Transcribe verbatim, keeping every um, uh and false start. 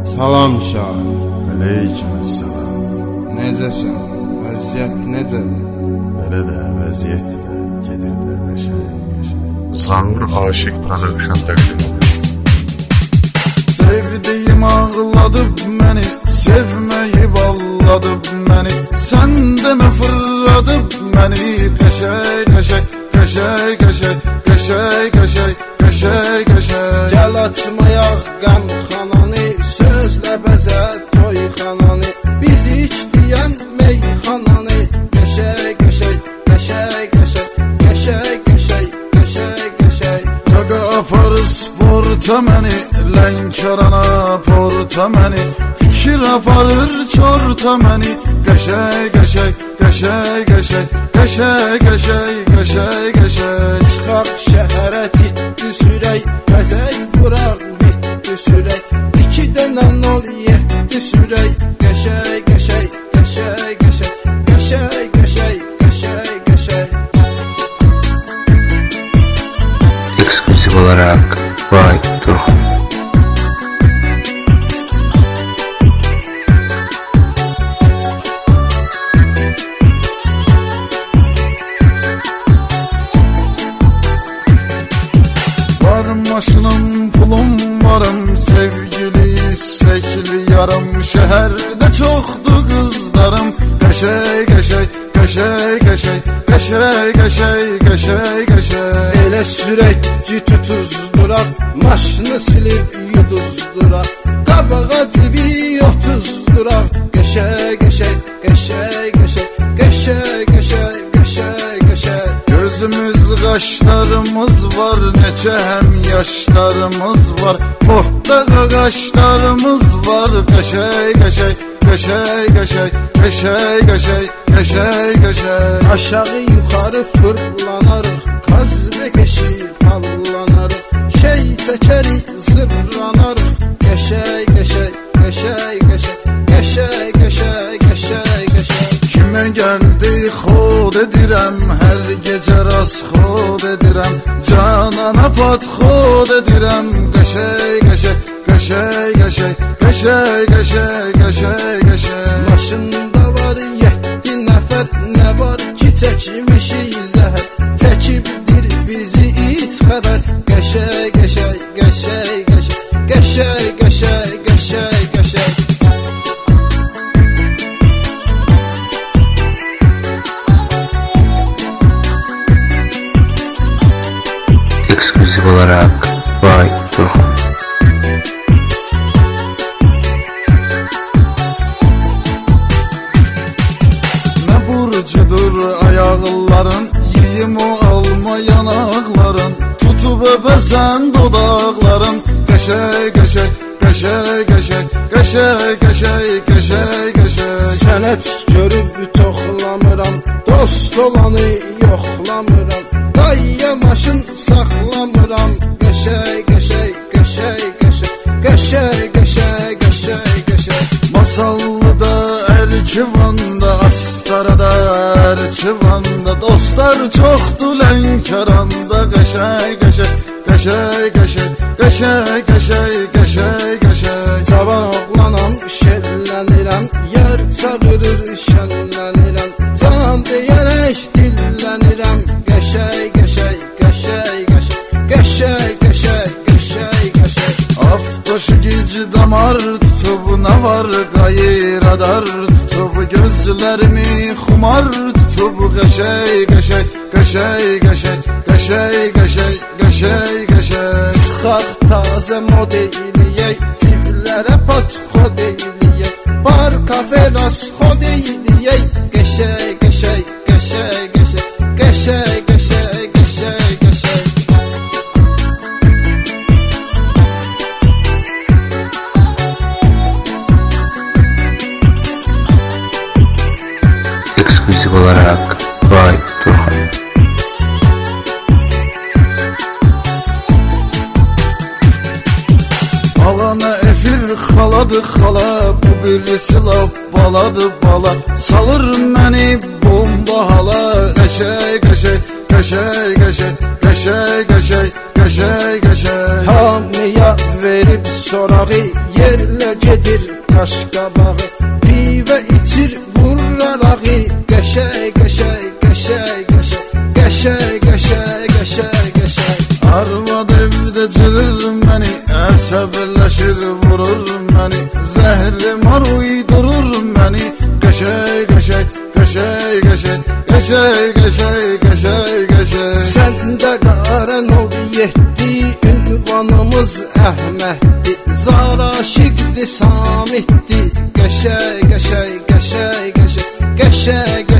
Salam şahid. Aleykümselam. Necəsən? Vəziyyət necədir? Belə də vəziyyətdir, gedir də qəşəng qəşəng. Zangur Aşık Production təqdim edir. Sevdiyim ağladıp məni, sevməyib ağladıp məni. Sən demə fırladıp məni, qəşəng qəşəng qəşəng qəşəng qəşəng qəşəng qəşəng qəşəng. Gəl açmayaq qəmxananı, sözlə bəzə toyxananı. Biz içdiyən meyxananı, qəşəng qəşəng qəşəng qəşəng qəşəng qəşəng qəşəng qəşəng. Qaqa aparır sporta məni, Lənkərana porta məni. Fikir aparır çorta məni, qəşəng qəşəng qəşəng qəşəng qəşəng qəşəng qəşəng qəşəng. Çıxaq şəhərə ciddi sürək, bəzək vuraq bitdi sürək. İki dənə nol yetdi sürək, qəşəng qəşəng qəşəng qəşəng qəşəng qəşəng qəşəng qəşəng. Ekskluziv olarak Vay Turhan. Var maşınım, pulum varım, sevgili istekli yarım. Şəhərdə çoxdur qızlarım, qəşəng qəşəng qəşəng qəşəng qəşəng qəşəng qəşəng qəşəng. Elə sürək ki tutuzduraq, maşını silib yuduzduraq. Qabağa civi otuzduraq, qəşəng qəşəng qəşəng qəşəng qəşəng qəşəng qəşəng qəşəng. Gözümüz qaşlarımız var, neçə həm yaşlarımız var. Portda qaqaşlarımız var, qəşəng qəşəng qəşəng qəşəng qəşəng qəşəng qəşəng qəşəng. Aşağı yuxarı fırlanarıq, qazbə keşib hallanarıq. Şey çəkərik, zırlanarıq, qəşəng qəşəng qəşəng qəşəng qəşəng qəşəng qəşəng qəşəng. Kimə gəldi xod edirəm, hər gecə rast xod edirəm. Canana pat xod edirəm, qəşəng qəşəng qəşəng qəşəng qəşəng qəşəng qəşəng qəşəng. Maşında var yetdi nəfər, nə var ki çəkmişik zəhər. Çəkibdir bizi heç xəbər, qəşəng qəşəng qəşəng qəşəng qəşəng qəşəng qəşəng qəşəng. Ekskluziv olarak Vay Turhan. Nə burcudur ayaqların, yiyim o alma yanaqların. Tutub öpəsən dodaqların, qəşəng qəşəng qəşəng qəşəng qəşəng qəşəng qəşəng qəşəng. Sənət görüb toxlamıram, dost olanı yoxlamıram. Qayya maşın saxlamıram, qəşəng qəşəng qəşəng qəşəng qəşəng qəşəng qəşəng qəşəng. Masallıda, Ərkivanda, Astarada, Ərkivanda. Dostlar çoxdur Lənkəranda, qəşəng qəşəng qəşəng qəşəng qəşəng qəşəng qəşəng qəşəng. Cavan oğlanam, şellənirəm, yer çağırır, şənlənirəm. Can deyərək dillənirəm, qəşəng qəşəng qəşəng qəşəng qəşəng qəşəng qəşəng qəşəng. Aftoş gic damar tutub, nə var qayır adar tutub. Gözlərimi xumar tutub, qəşəng qəşəng qəşəng qəşəng qəşəng qəşəng qəşəng qəşəng. Çıxaq tazə model eləyək, ciblərə pat xod eləyək. Bar kafe ras xod eləyək, qəşəng qəşəng qəşəng qəşəng qəşəng qəşəng qəşəng qəşəng. Ekskluziv olarak Vay Turhan. Alana F bir xaladır xala, bu birisi laf baladır bala. Salır məni bomba hala, qəşəy qəşəy, qəşəy qəşəy, qəşəy qəşəy, qəşəy qəşəy. Hamıya verib sorağı, yerlə gedir qaş qabağı. Pivə içir vurarağı, qəşəy qəşəy, qəşəy qəşəy, qəşəy qəşəy, qəşəy qəşəy. Arvad evdə cırır məni, əsəbləşir vurur məni. Zəhri mar uydurur məni, qəşəy qəşəy, qəşəy qəşəy, qəşəy qəşəy, qəşəy qəşəy. Səndə qaran ol yetdi, ünvanımız Əhməddir. Zar aşiqdir, Samitdir, qəşəy qəşəy, qəşəy qəşəy, qəşəy qəşəy.